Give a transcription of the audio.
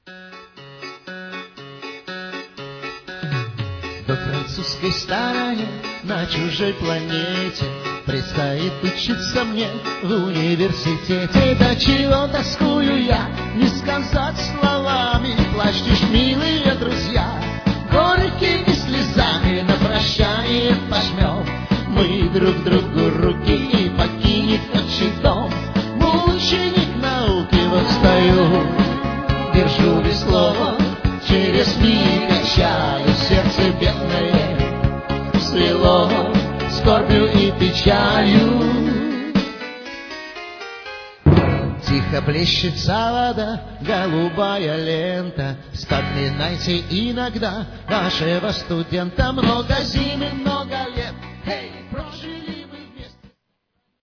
Во французской стороне, на чужой планете, предстоит учиться мне в университете. До чего тоскую я, не сказать словами, плачьте, милые друзья, горькими слезами на прощание пожмем мы друг другу руки и покинет отчий дом. Мученик науки, вот стою, держу весло, через миг качаю, сердце бедное свело скорбью и печалью. Тихо плещется вода, голубая лента. Вспоминайте иногда нашего студента. Много зим и много лет. Hey!